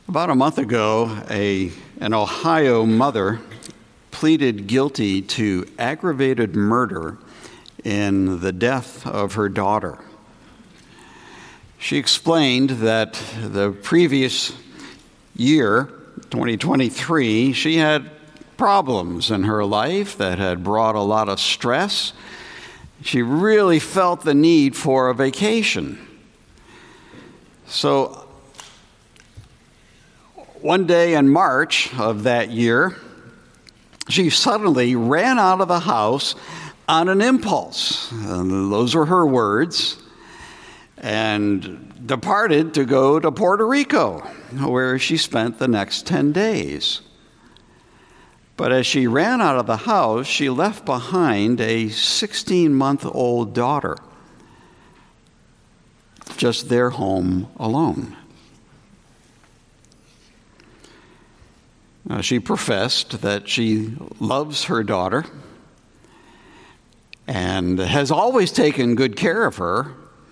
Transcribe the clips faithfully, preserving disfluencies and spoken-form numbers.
About a month ago, a, an Ohio mother pleaded guilty to aggravated murder in the death of her daughter. She explained that the previous year, twenty twenty-three, she had problems in her life that had brought a lot of stress. She really felt the need for a vacation. So one day in March of that year, she suddenly ran out of the house on an impulse. And those were her words. And departed to go to Puerto Rico, where she spent the next ten days. But as she ran out of the house, she left behind a sixteen-month-old daughter, just their home alone. Now, she professed that she loves her daughter and has always taken good care of her,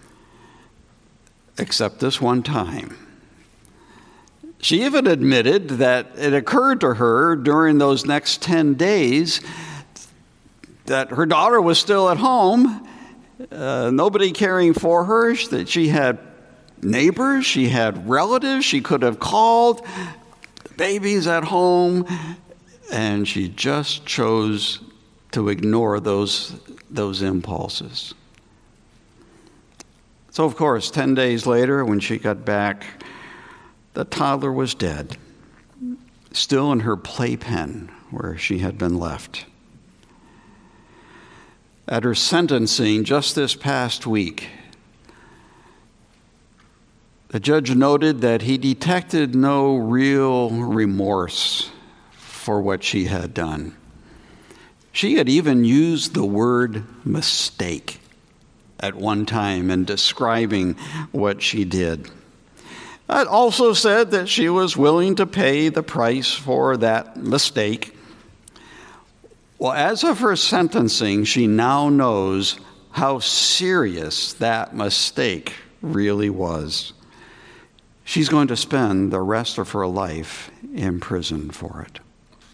except this one time. She even admitted that it occurred to her during those next ten days that her daughter was still at home, uh, nobody caring for her, that she had neighbors, she had relatives, she could have called, babies at home, and she just chose to ignore those, those impulses. So, of course, ten days later, when she got back, the toddler was dead, still in her playpen where she had been left. At her sentencing just this past week, the judge noted that he detected no real remorse for what she had done. She had even used the word mistake at one time in describing what she did. It also said that she was willing to pay the price for that mistake. Well, as of her sentencing, she now knows how serious that mistake really was. She's going to spend the rest of her life in prison for it.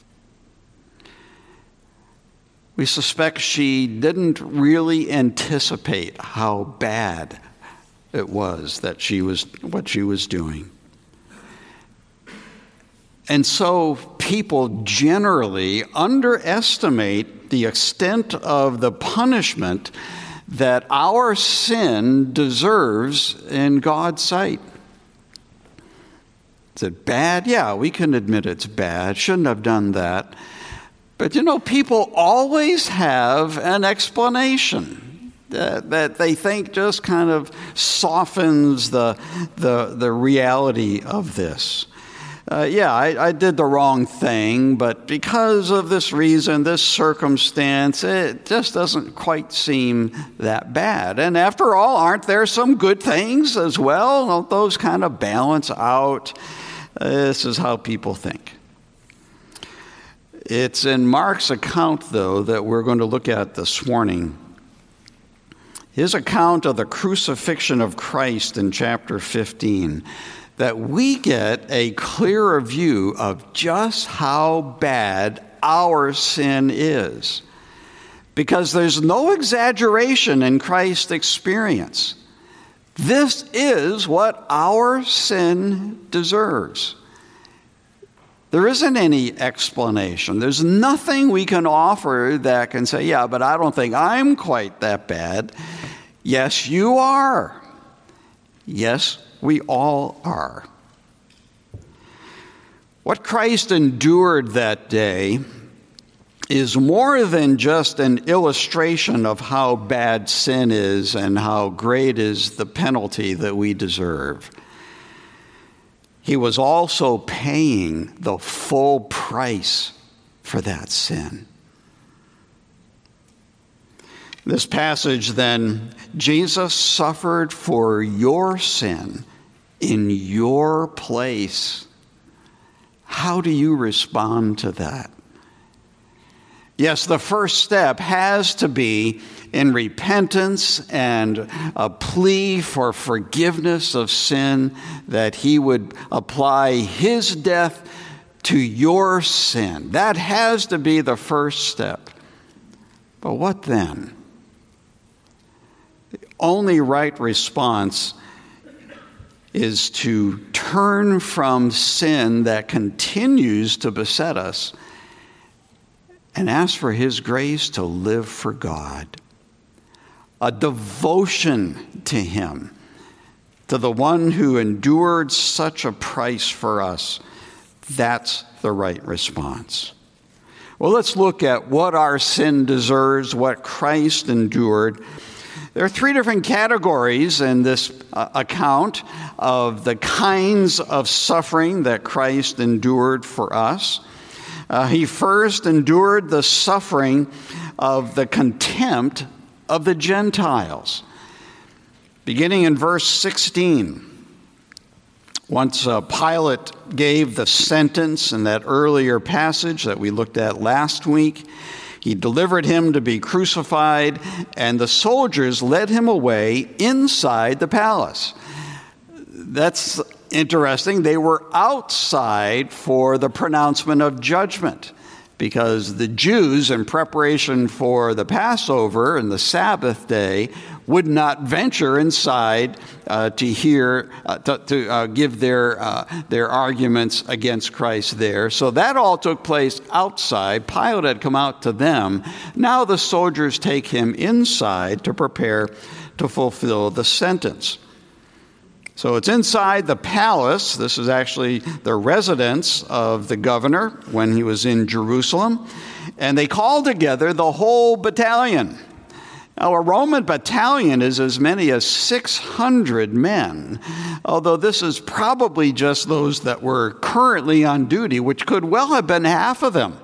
We suspect she didn't really anticipate how bad it was that she was what she was doing. And so people generally underestimate the extent of the punishment that our sin deserves in God's sight. Is it bad? Yeah, we can admit it's bad. Shouldn't have done that. But you know, people always have an explanation that, that they think just kind of softens the, the, the reality of this. Uh, yeah, I, I did the wrong thing, but because of this reason, this circumstance, it just doesn't quite seem that bad. And after all, aren't there some good things as well? Don't those kind of balance out? Uh, this is how people think. It's in Mark's account, though, that we're going to look at this morning. His account of the crucifixion of Christ in chapter fifteen, that we get a clearer view of just how bad our sin is. Because there's no exaggeration in Christ's experience. This is what our sin deserves. There isn't any explanation. There's nothing we can offer that can say, yeah, but I don't think I'm quite that bad. Yes, you are. Yes, we all are. What Christ endured that day is more than just an illustration of how bad sin is and how great is the penalty that we deserve. He was also paying the full price for that sin. This passage then, Jesus suffered for your sin in your place. How do you respond to that? Yes, the first step has to be in repentance and a plea for forgiveness of sin, that he would apply his death to your sin. That has to be the first step. But what then? The only right response is to turn from sin that continues to beset us and ask for his grace to live for God. A devotion to him, to the one who endured such a price for us. That's the right response. Well, let's look at what our sin deserves, what Christ endured. There are three different categories in this uh, account of the kinds of suffering that Christ endured for us. Uh, he first endured the suffering of the contempt of the Gentiles. Beginning in verse sixteen, once uh, Pilate gave the sentence in that earlier passage that we looked at last week, he delivered him to be crucified, and the soldiers led him away inside the palace. That's interesting. They were outside for the pronouncement of judgment, because the Jews, in preparation for the Passover and the Sabbath day, would not venture inside uh, to hear, uh, to, to uh, give their uh, their arguments against Christ there. So that all took place outside. Pilate had come out to them. Now the soldiers take him inside to prepare to fulfill the sentence. So it's inside the palace. This is actually the residence of the governor when he was in Jerusalem. And they called together the whole battalion. Now, a Roman battalion is as many as six hundred men, although this is probably just those that were currently on duty, which could well have been half of them.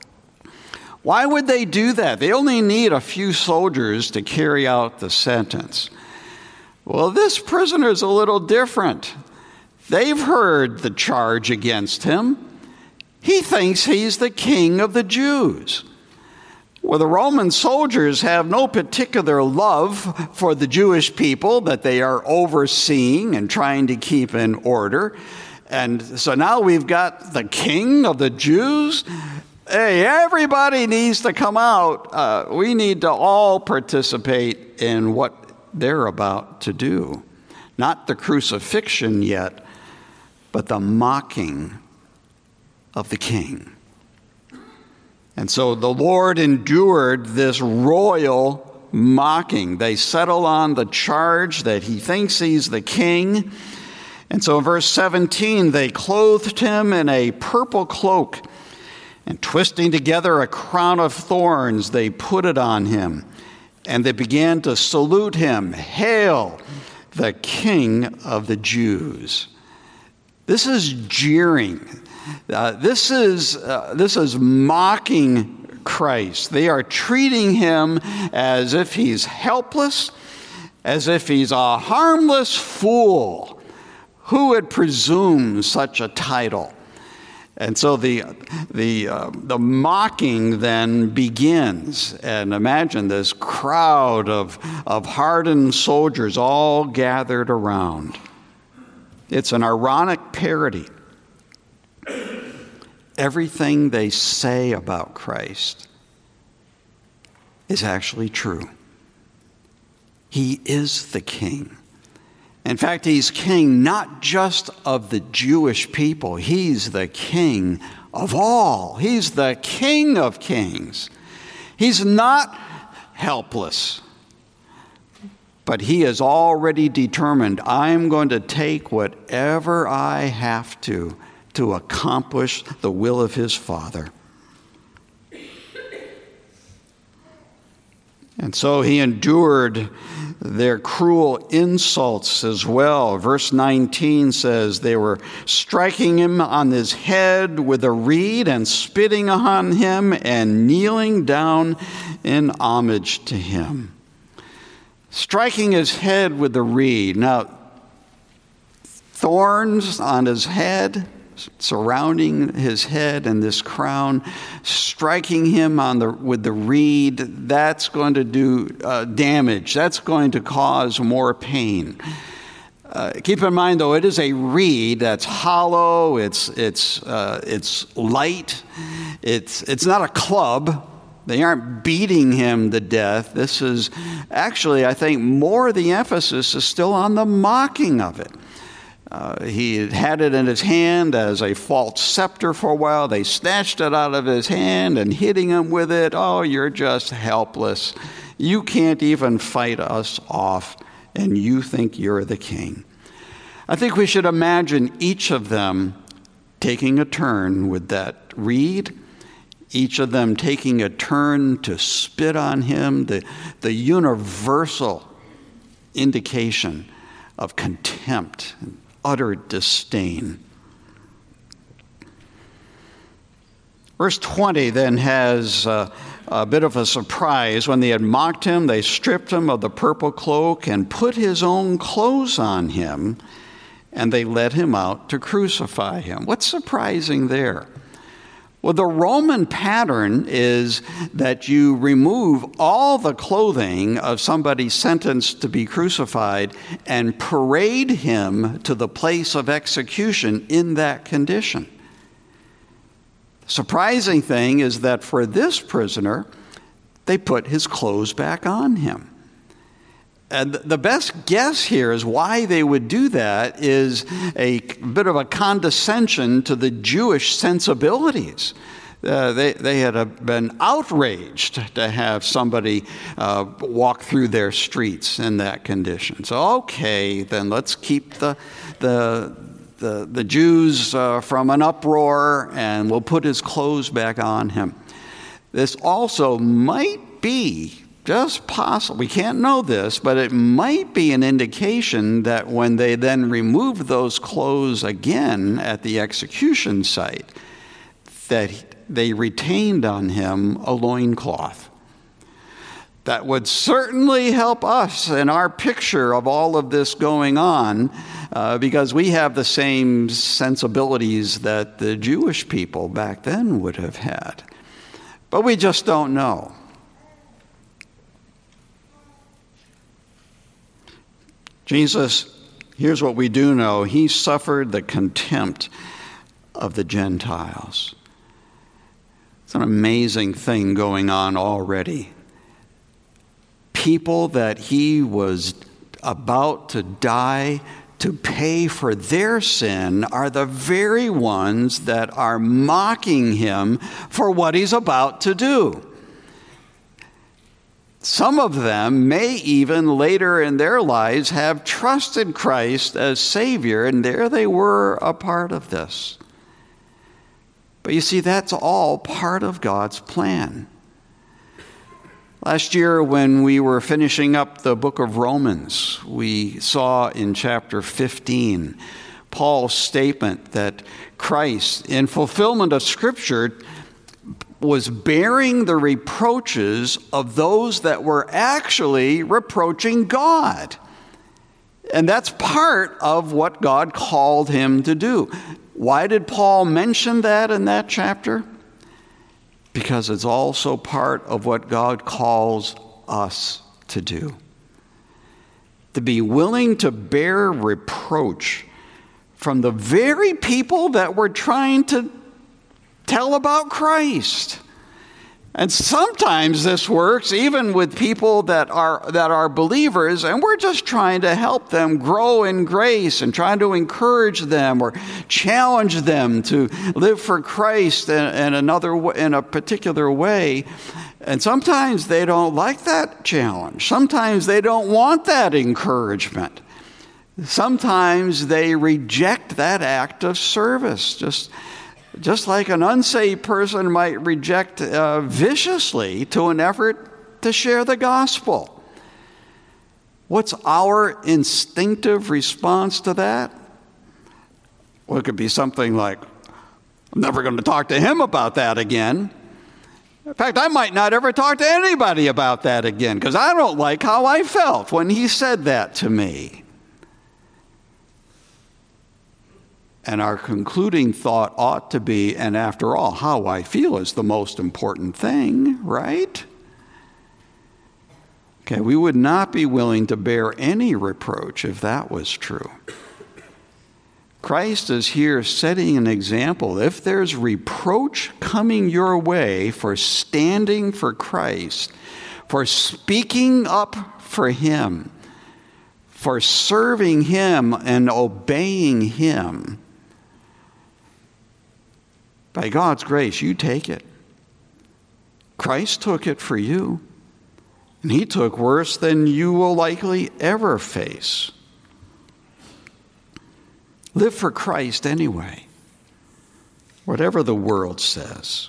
Why would they do that? They only need a few soldiers to carry out the sentence. Well, this prisoner is a little different. They've heard the charge against him. He thinks he's the king of the Jews. Well, the Roman soldiers have no particular love for the Jewish people that they are overseeing and trying to keep in order. And so now we've got the king of the Jews. Hey, everybody needs to come out. Uh, we need to all participate in what they're about to do. Not the crucifixion yet, but the mocking of the king. And so the Lord endured this royal mocking. They settle on the charge that he thinks he's the king. And so in verse seventeen, they clothed him in a purple cloak, and twisting together a crown of thorns, they put it on him. And they began to salute him, "Hail, the King of the Jews." This is jeering. Uh, this is uh, this is mocking Christ. They are treating him as if he's helpless, as if he's a harmless fool. Who would presume such a title? And so the the uh, the mocking then begins. And imagine this crowd of of hardened soldiers all gathered around. It's an ironic parody. Everything they say about Christ is actually true. He is the king. In fact, he's king not just of the Jewish people. He's the king of all. He's the King of kings. He's not helpless, but he has already determined, I'm going to take whatever I have to to accomplish the will of his Father. And so he endured their cruel insults as well. Verse nineteen says they were striking him on his head with a reed and spitting on him and kneeling down in homage to him. Striking his head with the reed. Now, thorns on his head, surrounding his head and this crown, striking him on the with the reed, that's going to do uh, damage. That's going to cause more pain. Uh, keep in mind, though, it is a reed that's hollow. It's it's uh, it's light. It's it's not a club. They aren't beating him to death. This is actually, I think, more the emphasis is still on the mocking of it. Uh, he had it in his hand as a false scepter for a while. They snatched it out of his hand and hitting him with it. Oh, you're just helpless. You can't even fight us off, and you think you're the king. I think we should imagine each of them taking a turn with that reed, each of them taking a turn to spit on him, the, the universal indication of contempt and utter disdain. Verse twenty then has uh, a bit of a surprise. When they had mocked him, they stripped him of the purple cloak and put his own clothes on him, and they led him out to crucify him. What's surprising there? Well, the Roman pattern is that you remove all the clothing of somebody sentenced to be crucified and parade him to the place of execution in that condition. Surprising thing is that for this prisoner, they put his clothes back on him. And the best guess here is why they would do that is a bit of a condescension to the Jewish sensibilities. Uh, they, they had uh, been outraged to have somebody uh, walk through their streets in that condition. So, okay, then let's keep the, the, the, the Jews uh, from an uproar, and we'll put his clothes back on him. This also might be just possible, we can't know this, but it might be an indication that when they then removed those clothes again at the execution site, that they retained on him a loincloth. That would certainly help us in our picture of all of this going on, uh, because we have the same sensibilities that the Jewish people back then would have had. But we just don't know. Jesus, here's what we do know. He suffered the contempt of the Gentiles. It's an amazing thing going on already. People that he was about to die to pay for their sin are the very ones that are mocking him for what he's about to do. Some of them may even later in their lives have trusted Christ as Savior, and there they were a part of this. But you see, that's all part of God's plan. Last year, when we were finishing up the book of Romans, we saw in chapter fifteen Paul's statement that Christ, in fulfillment of Scripture, was bearing the reproaches of those that were actually reproaching God. And that's part of what God called him to do. Why did Paul mention that in that chapter? Because it's also part of what God calls us to do. To be willing to bear reproach from the very people that we're trying to tell about Christ. And sometimes this works even with people that are that are believers, and we're just trying to help them grow in grace and trying to encourage them or challenge them to live for Christ in, in another in a particular way. And sometimes they don't like that challenge. Sometimes they don't want that encouragement. Sometimes they reject that act of service. Just Just like an unsaved person might reject uh, viciously to an effort to share the gospel. What's our instinctive response to that? Well, it could be something like, I'm never going to talk to him about that again. In fact, I might not ever talk to anybody about that again because I don't like how I felt when he said that to me. And our concluding thought ought to be, and after all, how I feel is the most important thing, right? Okay, we would not be willing to bear any reproach if that was true. Christ is here setting an example. If there's reproach coming your way for standing for Christ, for speaking up for Him, for serving Him and obeying Him, by God's grace, you take it. Christ took it for you, and He took worse than you will likely ever face. Live for Christ anyway, whatever the world says.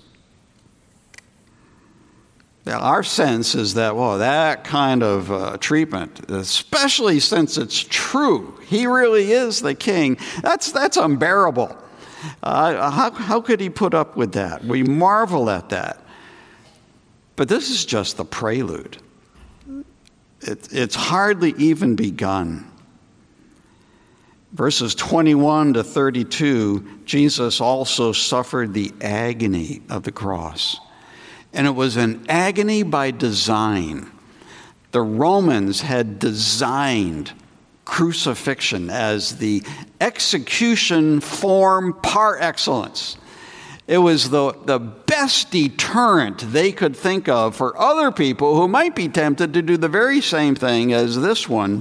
Now, our sense is that, well, that kind of uh, treatment, especially since it's true, He really is the King, that's, that's unbearable. Uh, how, how could He put up with that? We marvel at that. But this is just the prelude. It, it's hardly even begun. Verses twenty-one to thirty-two, Jesus also suffered the agony of the cross. And it was an agony by design. The Romans had designed crucifixion as the execution form par excellence. It was the, the best deterrent they could think of for other people who might be tempted to do the very same thing as this one.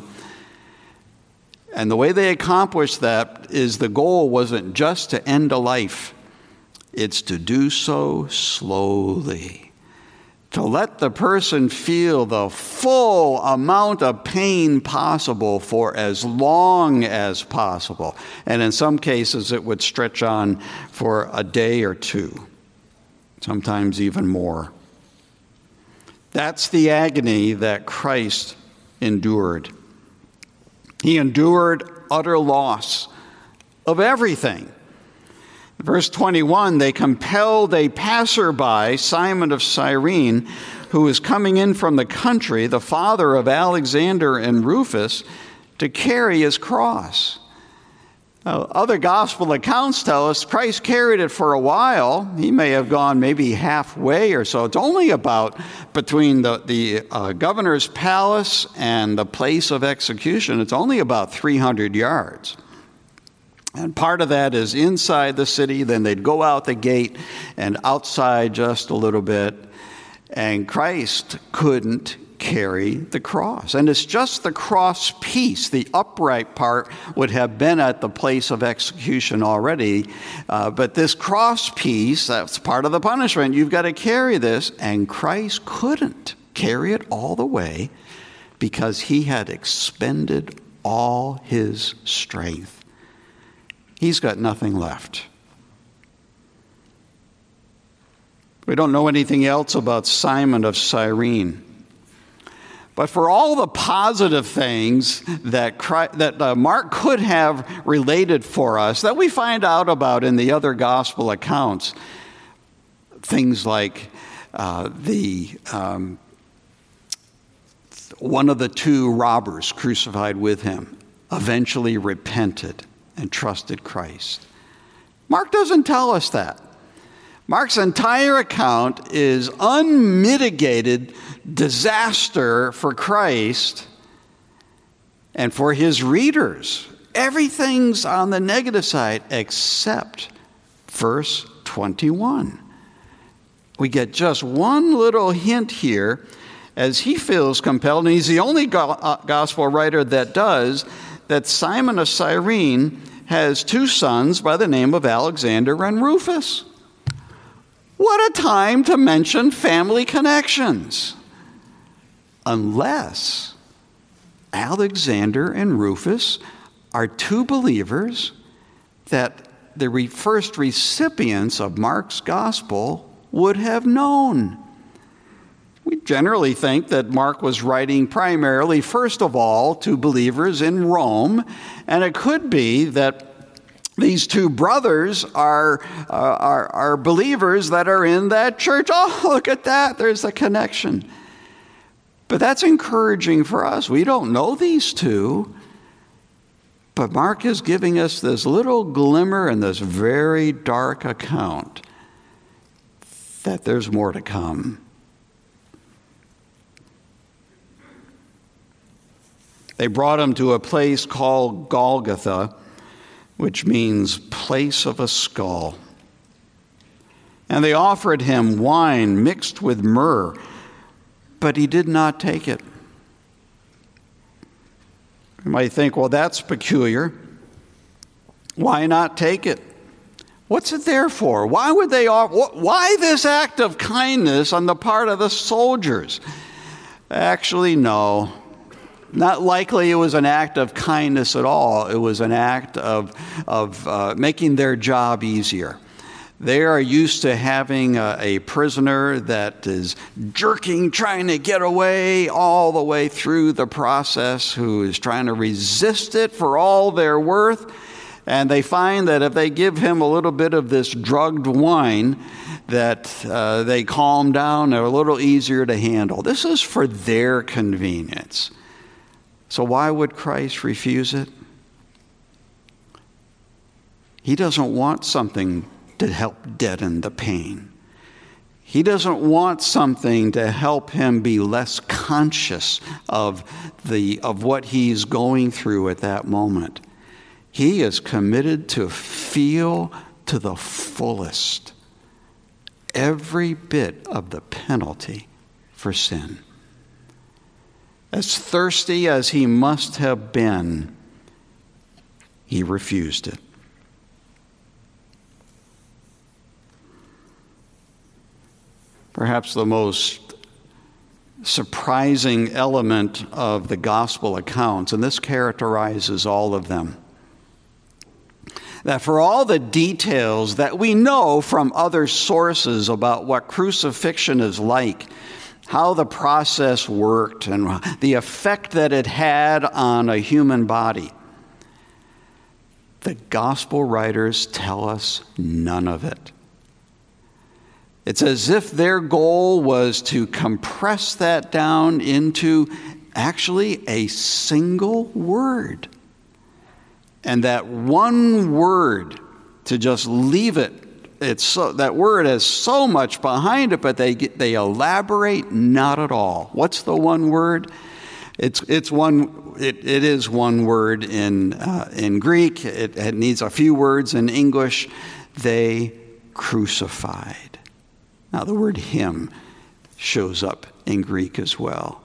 And the way they accomplished that is the goal wasn't just to end a life. It's to do so slowly. To let the person feel the full amount of pain possible for as long as possible. And in some cases, it would stretch on for a day or two, sometimes even more. That's the agony that Christ endured. He endured utter loss of everything. Verse twenty-one, they compelled a passerby, Simon of Cyrene, who was coming in from the country, the father of Alexander and Rufus, to carry his cross. Now, other gospel accounts tell us Christ carried it for a while. He may have gone maybe halfway or so. It's only about between the, the uh, governor's palace and the place of execution, it's only about three hundred yards. And part of that is inside the city. Then they'd go out the gate and outside just a little bit. And Christ couldn't carry the cross. And it's just the cross piece. The upright part would have been at the place of execution already. Uh, but this cross piece, that's part of the punishment. You've got to carry this. And Christ couldn't carry it all the way because He had expended all His strength. He's got nothing left. We don't know anything else about Simon of Cyrene. But for all the positive things that Christ, that uh, Mark could have related for us, that we find out about in the other gospel accounts, things like uh, the um, one of the two robbers crucified with him eventually repented and trusted Christ. Mark doesn't tell us that. Mark's entire account is unmitigated disaster for Christ and for His readers. Everything's on the negative side except verse twenty-one. We get just one little hint here as he feels compelled, and he's the only gospel writer that does, that Simon of Cyrene has two sons by the name of Alexander and Rufus. What a time to mention family connections. Unless Alexander and Rufus are two believers that the first recipients of Mark's gospel would have known. We generally think that Mark was writing primarily, first of all, to believers in Rome, and it could be that these two brothers are, uh, are, are believers that are in that church. Oh, look at that, there's a connection. But that's encouraging for us. We don't know these two. But Mark is giving us this little glimmer in this very dark account that there's more to come. They brought him to a place called Golgotha, which means place of a skull. And they offered him wine mixed with myrrh, but he did not take it. You might think, well, that's peculiar. Why not take it? What's it there for? Why would they offer? Why this act of kindness on the part of the soldiers? Actually, no. Not likely it was an act of kindness at all. It was an act of, of uh, making their job easier. They are used to having a, a prisoner that is jerking, trying to get away all the way through the process, who is trying to resist it for all they're worth. And they find that if they give him a little bit of this drugged wine, that uh, they calm down, they're a little easier to handle. This is for their convenience. So why would Christ refuse it? He doesn't want something to help deaden the pain. He doesn't want something to help him be less conscious of the of what he's going through at that moment. He is committed to feel to the fullest every bit of the penalty for sin. As thirsty as he must have been, he refused it. Perhaps the most surprising element of the gospel accounts, and this characterizes all of them, that for all the details that we know from other sources about what crucifixion is like, how the process worked, and the effect that it had on a human body, the gospel writers tell us none of it. It's as if their goal was to compress that down into actually a single word. And that one word, to just leave it, it's so, that word has so much behind it, but they they elaborate not at all. What's the one word? It's it's one. It, it is one word in uh, in Greek. It, it needs a few words in English. They crucified. Now, the word him shows up in Greek as well.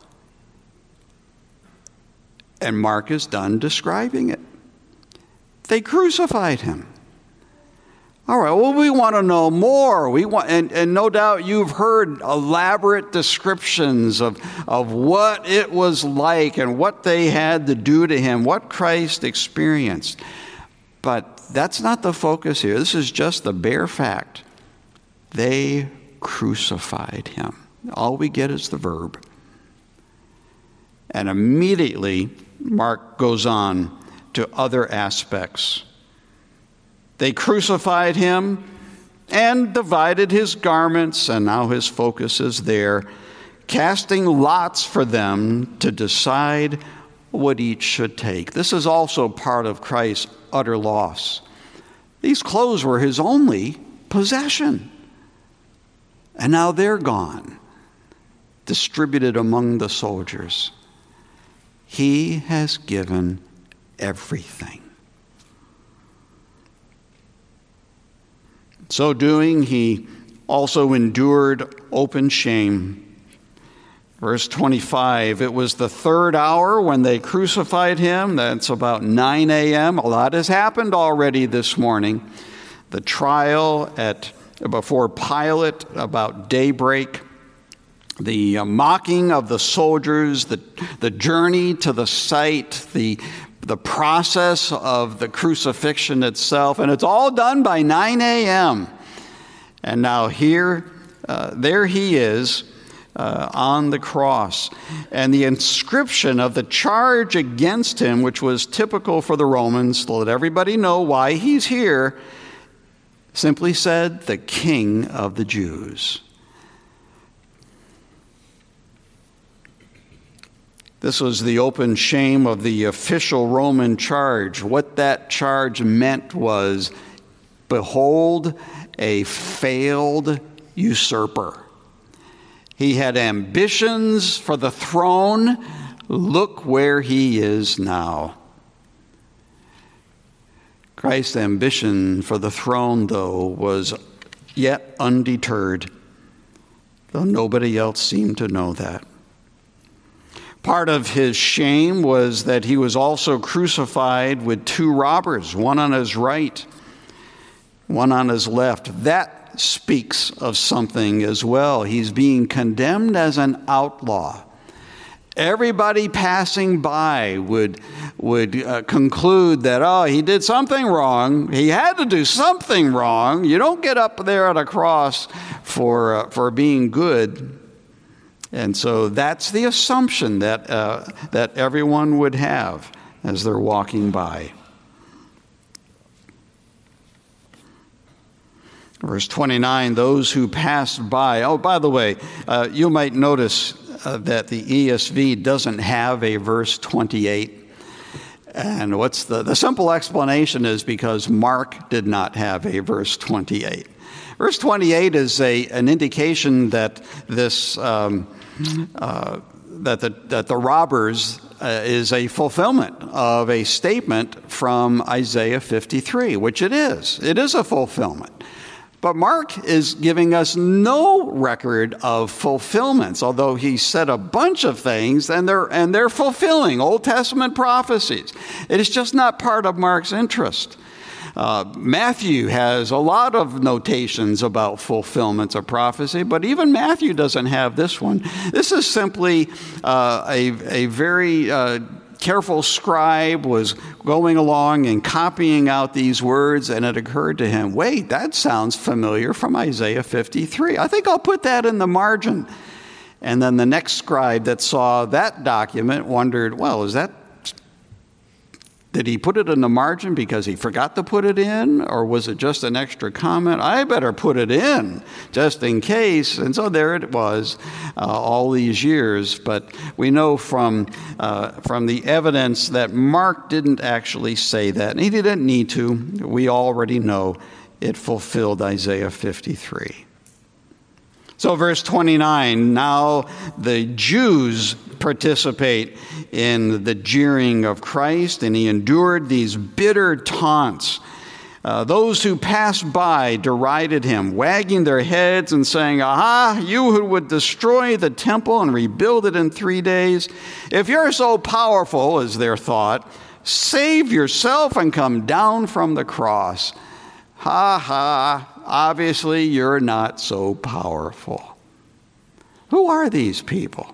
And Mark is done describing it. They crucified him. All right, well, we want to know more. We want, and, and no doubt you've heard elaborate descriptions of, of what it was like and what they had to do to him, what Christ experienced. But that's not the focus here. This is just the bare fact. They crucified him. All we get is the verb. And immediately, Mark goes on to other aspects. They crucified him and divided his garments, and now his focus is there, casting lots for them to decide what each should take. This is also part of Christ's utter loss. These clothes were his only possession. And now they're gone, distributed among the soldiers. He has given everything. So doing, he also endured open shame. Verse twenty-five, it was the third hour when they crucified him. That's about nine a.m. A lot has happened already this morning. The trial at before Pilate about daybreak, the uh, mocking of the soldiers, the, the journey to the site, the, the process of the crucifixion itself, and it's all done by nine a.m. And now here, uh, there he is uh, on the cross. And the inscription of the charge against him, which was typical for the Romans, to let everybody know why he's here, simply said, the King of the Jews. This was the open shame of the official Roman charge. What that charge meant was, behold, a failed usurper. He had ambitions for the throne. Look where he is now. Christ's ambition for the throne, though, was yet undeterred, though nobody else seemed to know that. Part of his shame was that he was also crucified with two robbers, one on his right, one on his left. That speaks of something as well. He's being condemned as an outlaw. Everybody passing by would, would uh, conclude that, oh, he did something wrong. He had to do something wrong. You don't get up there at a cross for, uh, for being good. And so that's the assumption that, uh, that everyone would have as they're walking by. Verse twenty-nine, those who passed by. Oh, by the way, uh, you might notice uh, that the E S V doesn't have a verse twenty-eight. And what's the, the simple explanation is because Mark did not have a verse twenty-eight. Verse twenty-eight is a, an indication that this, um, uh, that the, that the robbers uh, is a fulfillment of a statement from Isaiah fifty-three, which it is. It is a fulfillment. But Mark is giving us no record of fulfillments, although he said a bunch of things, and they're, and they're fulfilling Old Testament prophecies. It is just not part of Mark's interest. Uh, Matthew has a lot of notations about fulfillments of prophecy, but even Matthew doesn't have this one. This is simply uh, a, a very uh, careful scribe was going along and copying out these words, and it occurred to him, wait, that sounds familiar from Isaiah fifty-three. I think I'll put that in the margin. And then the next scribe that saw that document wondered, well, is that, did he put it in the margin because he forgot to put it in, or was it just an extra comment? I better put it in just in case. And so there it was uh, all these years. But we know from, uh, from the evidence that Mark didn't actually say that. And he didn't need to. We already know it fulfilled Isaiah fifty-three. So verse twenty-nine, now the Jews participate in the jeering of Christ, and he endured these bitter taunts. Uh, those who passed by derided him, wagging their heads and saying, aha, you who would destroy the temple and rebuild it in three days. If you're so powerful, as their thought, save yourself and come down from the cross. Ha ha. Obviously, you're not so powerful. Who are these people?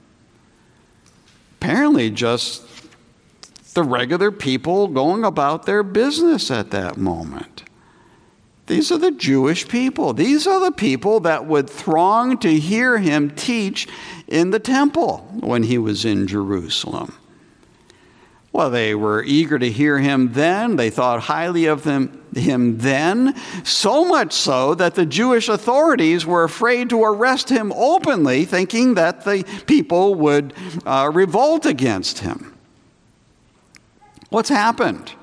Apparently just the regular people going about their business at that moment. These are the Jewish people. These are the people that would throng to hear him teach in the temple when he was in Jerusalem. Well, they were eager to hear him then. They thought highly of them, him then, so much so that the Jewish authorities were afraid to arrest him openly, thinking that the people would uh, revolt against him. What's happened?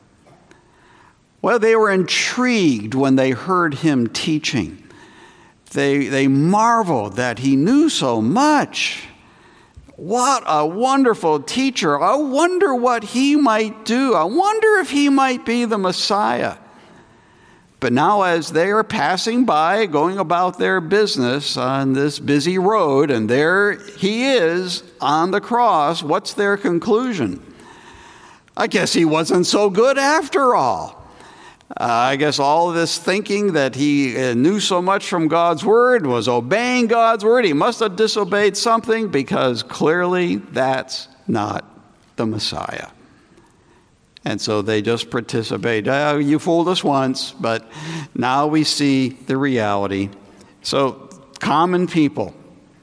Well, they were intrigued when they heard him teaching. They, they marveled that he knew so much. What a wonderful teacher. I wonder what he might do. I wonder if he might be the Messiah. But now as they are passing by, going about their business on this busy road, and there he is on the cross, what's their conclusion? I guess he wasn't so good after all. Uh, I guess all of this thinking that he uh, knew so much from God's word, was obeying God's word, he must have disobeyed something, because clearly that's not the Messiah. And so they just participate. Oh, you fooled us once, but now we see the reality. So common people.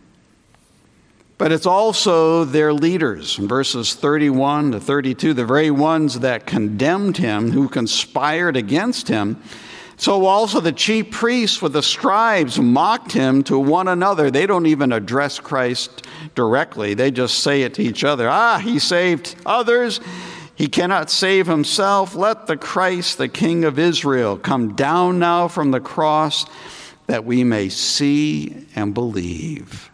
But it's also their leaders. In verses thirty-one to thirty-two, the very ones that condemned him, who conspired against him. So also the chief priests with the scribes mocked him to one another. They don't even address Christ directly. They just say it to each other. Ah, he saved others. He cannot save himself. Let the Christ, the King of Israel, come down now from the cross that we may see and believe.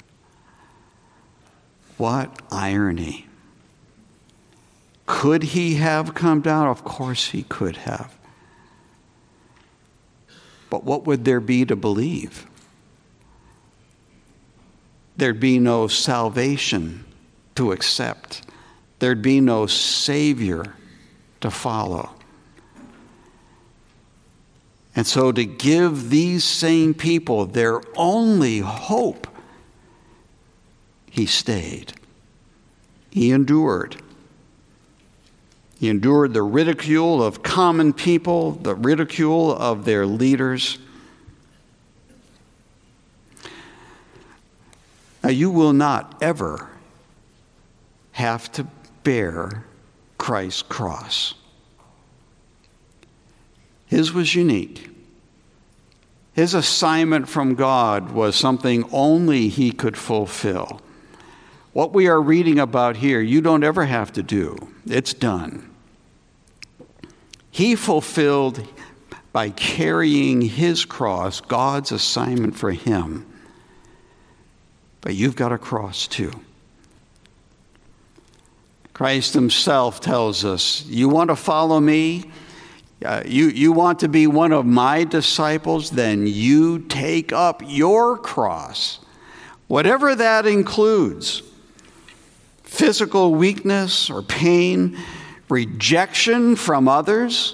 What irony. Could he have come down? Of course he could have. But what would there be to believe? There'd be no salvation to accept. There'd be no Savior to follow. And so to give these same people their only hope, he stayed. He endured. He endured the ridicule of common people, the ridicule of their leaders. Now, you will not ever have to bear Christ's cross. His was unique. His assignment from God was something only he could fulfill. What we are reading about here, you don't ever have to do. It's done. He fulfilled, by carrying his cross, God's assignment for him. But you've got a cross too. Christ himself tells us, you want to follow me? Uh, you, you want to be one of my disciples? Then you take up your cross. Whatever that includes. Physical weakness or pain, rejection from others,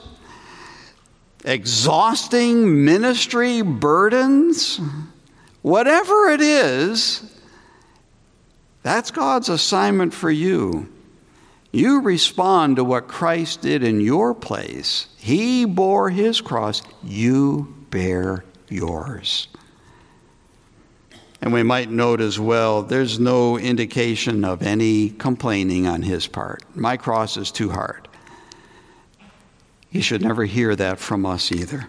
exhausting ministry burdens, whatever it is, that's God's assignment for you. You respond to what Christ did in your place. He bore his cross. You bear yours. And we might note as well, there's no indication of any complaining on his part. My cross is too hard. He should never hear that from us either.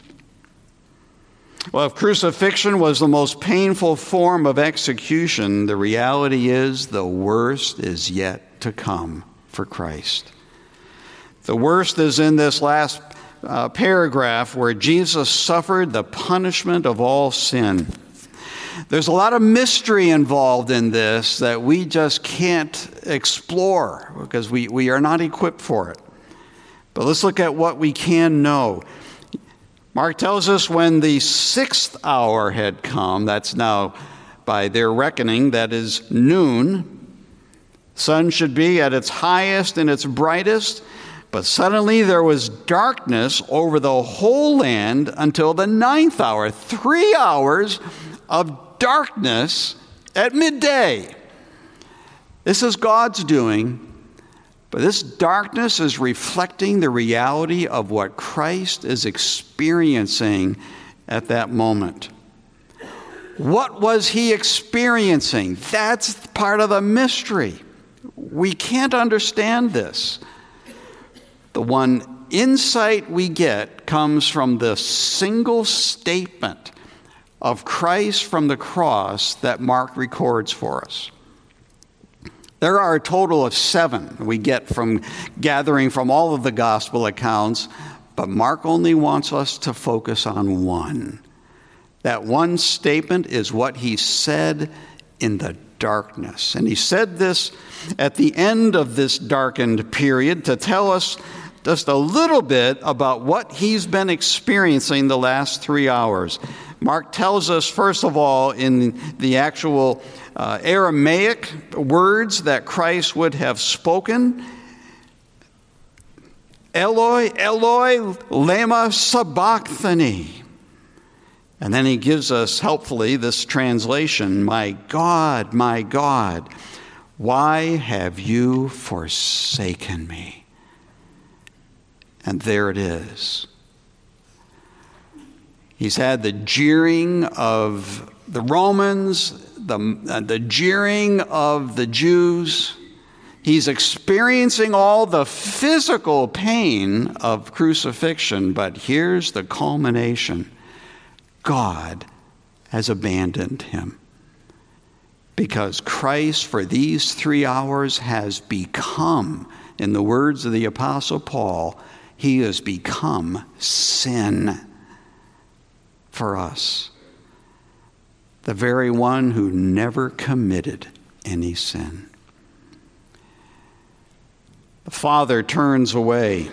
Well, if crucifixion was the most painful form of execution, the reality is the worst is yet to come for Christ. The worst is in this last uh, paragraph where Jesus suffered the punishment of all sin. There's a lot of mystery involved in this that we just can't explore because we, we are not equipped for it. But let's look at what we can know. Mark tells us when the sixth hour had come, that's now by their reckoning, that is noon. Sun should be at its highest and its brightest, but suddenly there was darkness over the whole land until the ninth hour, three hours of darkness at midday. This is God's doing, but this darkness is reflecting the reality of what Christ is experiencing at that moment. What was he experiencing? That's part of the mystery. We can't understand this. The one insight we get comes from the single statement of Christ from the cross that Mark records for us. There are a total of seven we get from gathering from all of the gospel accounts, but Mark only wants us to focus on one. That one statement is what he said in the darkness. And he said this at the end of this darkened period to tell us just a little bit about what he's been experiencing the last three hours. Mark tells us, first of all, in the actual uh, Aramaic words that Christ would have spoken, Eloi, Eloi, lema sabachthani. And then he gives us, helpfully, this translation, my God, my God, why have you forsaken me? And there it is. He's had the jeering of the Romans, the, uh, the jeering of the Jews. He's experiencing all the physical pain of crucifixion, but here's the culmination. God has abandoned him. Because Christ, for these three hours, has become, in the words of the Apostle Paul, he has become sin for us. The very one who never committed any sin. The Father turns away.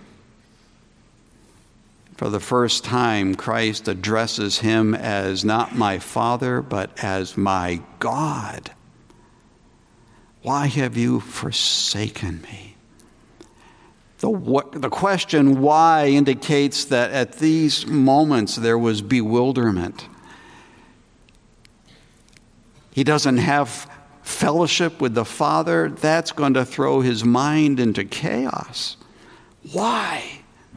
For the first time, Christ addresses him as not my Father, but as my God. Why have you forsaken me? The, what, the question why indicates that at these moments there was bewilderment. He doesn't have fellowship with the Father. That's going to throw his mind into chaos. Why?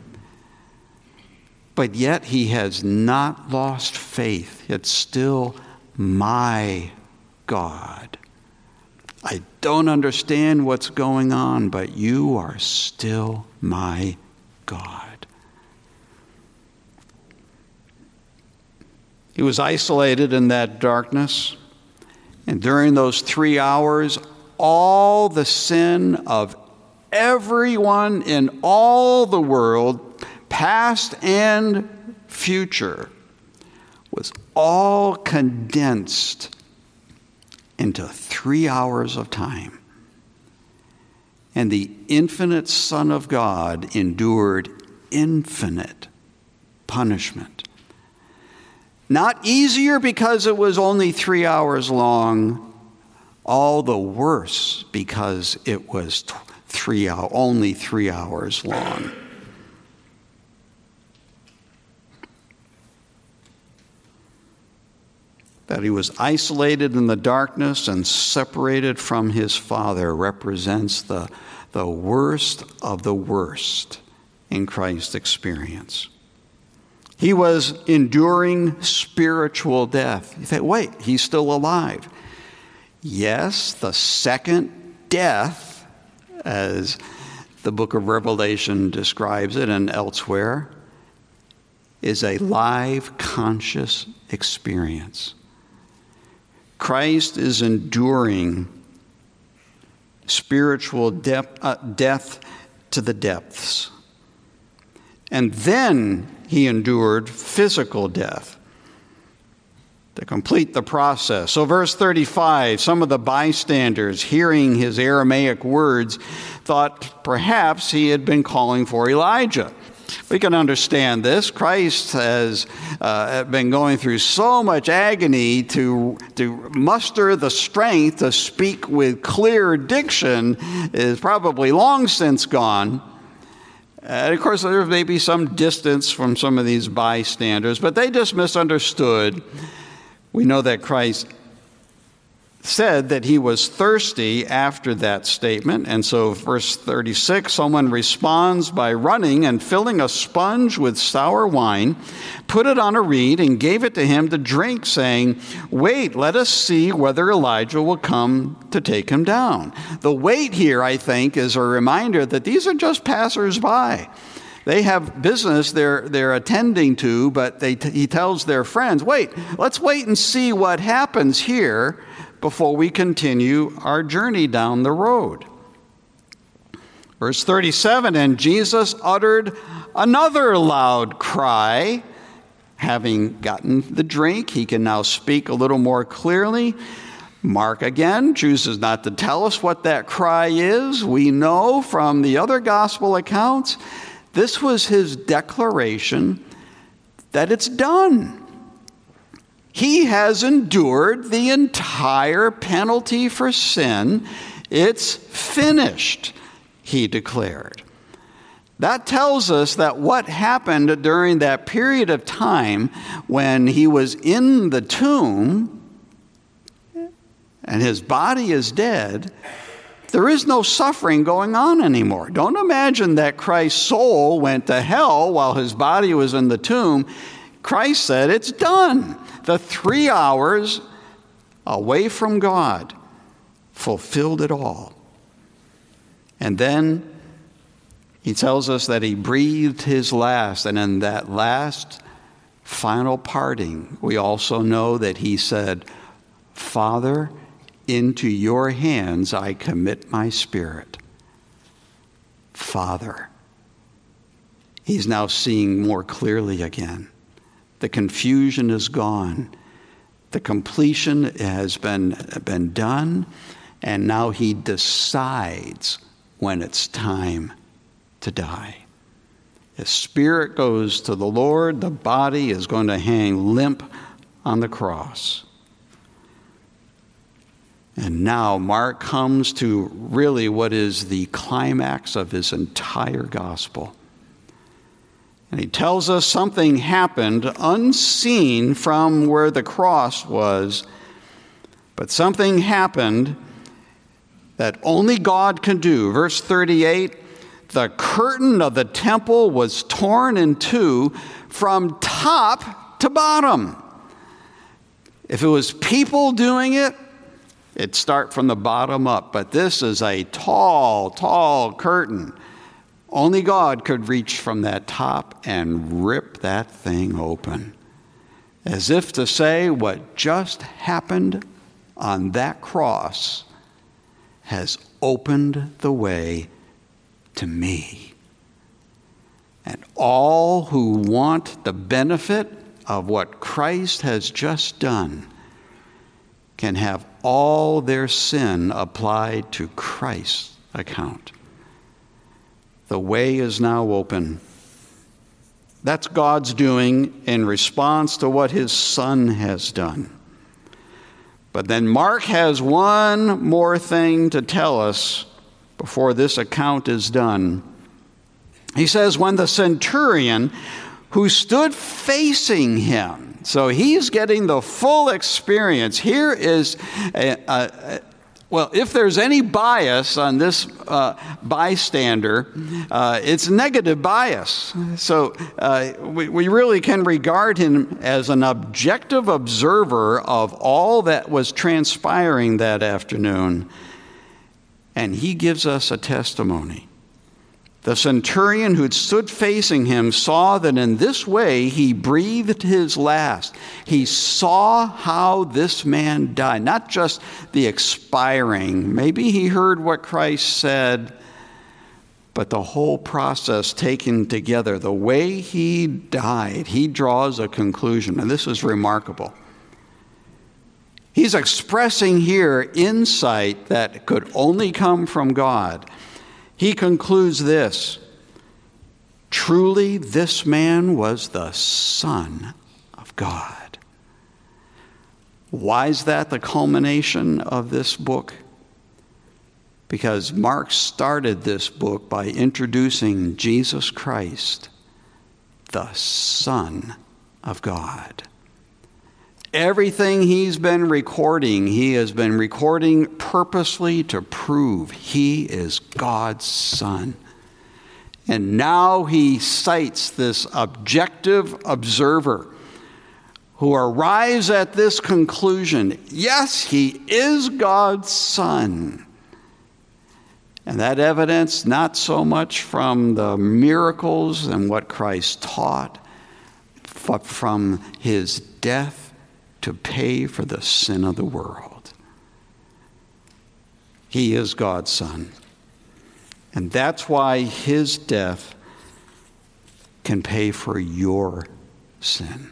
But yet he has not lost faith. It's still my God. I don't understand what's going on, but you are still my God. He was isolated in that darkness, and during those three hours, all the sin of everyone in all the world, past and future, was all condensed into three hours of time. And the infinite Son of God endured infinite punishment. Not easier because it was only three hours long, all the worse because it was three hour, only three hours long. That he was isolated in the darkness and separated from his Father represents the, the worst of the worst in Christ's experience. He was enduring spiritual death. You think, wait, he's still alive. Yes, the second death, as the book of Revelation describes it and elsewhere, is a live, conscious experience. Christ is enduring spiritual de- uh, death to the depths. And then he endured physical death to complete the process. So verse thirty-five, some of the bystanders hearing his Aramaic words thought perhaps he had been calling for Elijah. We can understand this. Christ has uh, been going through so much agony to, to muster the strength to speak with clear diction is probably long since gone. And of course, there may be some distance from some of these bystanders, but they just misunderstood. We know that Christ said that he was thirsty after that statement. And so verse thirty-six, someone responds by running and filling a sponge with sour wine, put it on a reed and gave it to him to drink, saying, "Wait, let us see whether Elijah will come to take him down." The wait here, I think, is a reminder that these are just passersby. They have business they're, they're attending to, but they, he tells their friends, wait, let's wait and see what happens here before we continue our journey down the road. Verse thirty-seven, and Jesus uttered another loud cry. Having gotten the drink, he can now speak a little more clearly. Mark again chooses not to tell us what that cry is. We know from the other gospel accounts, this was his declaration that it's done. He has endured the entire penalty for sin. It's finished, he declared. That tells us that what happened during that period of time when he was in the tomb and his body is dead, there is no suffering going on anymore. Don't imagine that Christ's soul went to hell while his body was in the tomb. Christ said, it's done. The three hours away from God fulfilled it all. And then he tells us that he breathed his last, and in that last final parting, we also know that he said, Father, into your hands I commit my spirit. Father. He's now seeing more clearly again. The confusion is gone. The completion has been, been done, and now he decides when it's time to die. His spirit goes to the Lord. The body is going to hang limp on the cross. And now Mark comes to really what is the climax of his entire gospel. And he tells us something happened unseen from where the cross was, but something happened that only God can do. Verse thirty-eight, the curtain of the temple was torn in two from top to bottom. If it was people doing it, it'd start from the bottom up. But this is a tall, tall curtain. Only God could reach from that top and rip that thing open. As if to say, what just happened on that cross has opened the way to me. And all who want the benefit of what Christ has just done can have all their sin applied to Christ's account. The way is now open. That's God's doing in response to what his Son has done. But then Mark has one more thing to tell us before this account is done. He says, when the centurion who stood facing him, so he's getting the full experience. Here is a, a, a Well, if there's any bias on this uh, bystander, uh, it's negative bias. So uh, we, we really can regard him as an objective observer of all that was transpiring that afternoon. And he gives us a testimony. The centurion who stood facing him saw that in this way he breathed his last. He saw how this man died, not just the expiring. Maybe he heard what Christ said, but the whole process taken together, the way he died, he draws a conclusion. And this is remarkable. He's expressing here insight that could only come from God. He concludes this: truly this man was the Son of God. Why is that the culmination of this book? Because Mark started this book by introducing Jesus Christ, the Son of God. Everything he's been recording, he has been recording purposely to prove he is God's Son. And now he cites this objective observer who arrives at this conclusion: yes, he is God's Son. And that evidence not so much from the miracles and what Christ taught, but from his death to pay for the sin of the world. He is God's Son. And that's why his death can pay for your sin.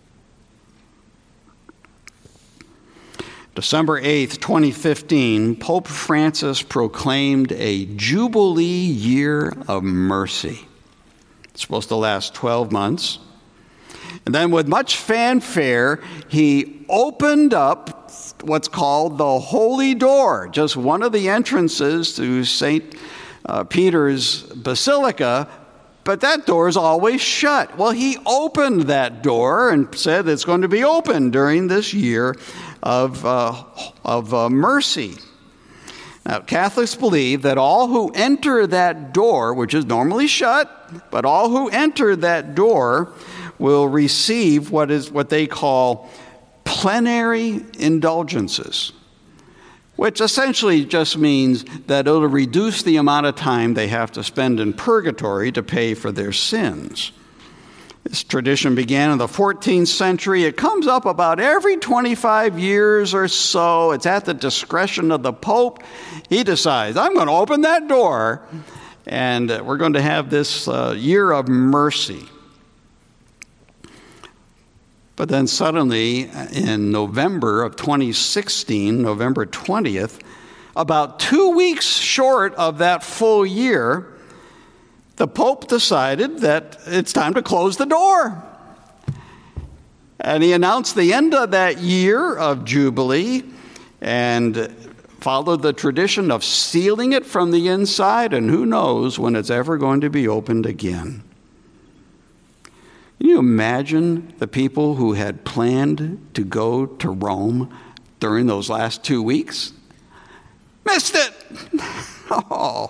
December eighth, twenty fifteen, Pope Francis proclaimed a Jubilee Year of Mercy. It's supposed to last twelve months. And then with much fanfare, he opened up what's called the Holy Door, just one of the entrances to Saint Uh, Peter's Basilica, but that door is always shut. Well, he opened that door and said it's going to be open during this year of, uh, of uh, mercy. Now, Catholics believe that all who enter that door, which is normally shut, but all who enter that door will receive what is what they call plenary indulgences. which essentially just means that it'll reduce the amount of time they have to spend in purgatory to pay for their sins. This tradition began in the fourteenth century. It comes up about every twenty-five years or so. It's at the discretion of the Pope. He decides, I'm going to open that door, and we're going to have this uh, year of mercy. But then suddenly, in November of twenty sixteen, November twentieth, about two weeks short of that full year, the Pope decided that it's time to close the door. And he announced the end of that year of Jubilee and followed the tradition of sealing it from the inside, and who knows when it's ever going to be opened again. Can you imagine the people who had planned to go to Rome during those last two weeks? Missed it! Oh.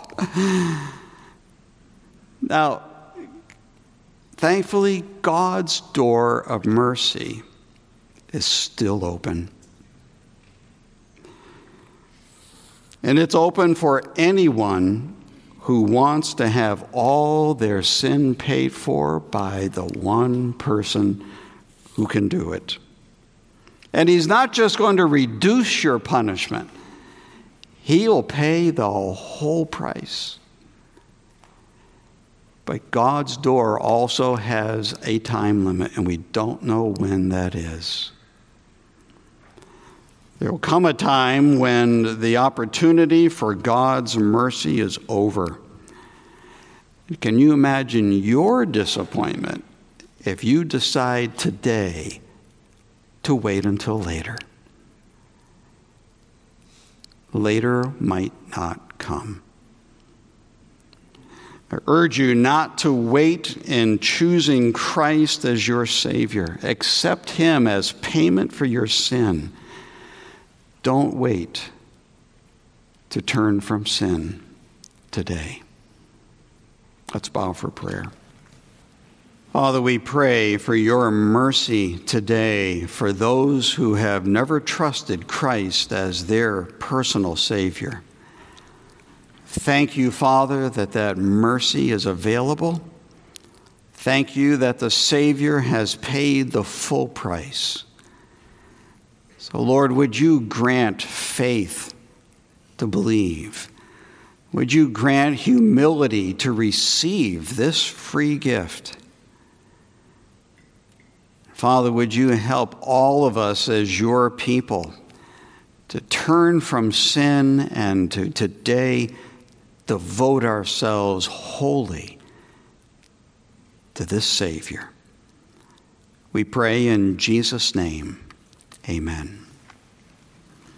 Now, thankfully, God's door of mercy is still open. And it's open for anyone who wants to have all their sin paid for by the one person who can do it. And he's not just going to reduce your punishment. He'll pay the whole price. But God's door also has a time limit, and we don't know when that is. There will come a time when the opportunity for God's mercy is over. Can you imagine your disappointment if you decide today to wait until later? Later might not come. I urge you not to wait in choosing Christ as your Savior. Accept Him as payment for your sin. Don't wait to turn from sin today. Let's bow for prayer. Father, we pray for your mercy today for those who have never trusted Christ as their personal Savior. Thank you, Father, that that mercy is available. Thank you that the Savior has paid the full price. So, Lord, would you grant faith to believe? Would you grant humility to receive this free gift? Father, would you help all of us as your people to turn from sin and to today devote ourselves wholly to this Savior. We pray in Jesus' name. Amen.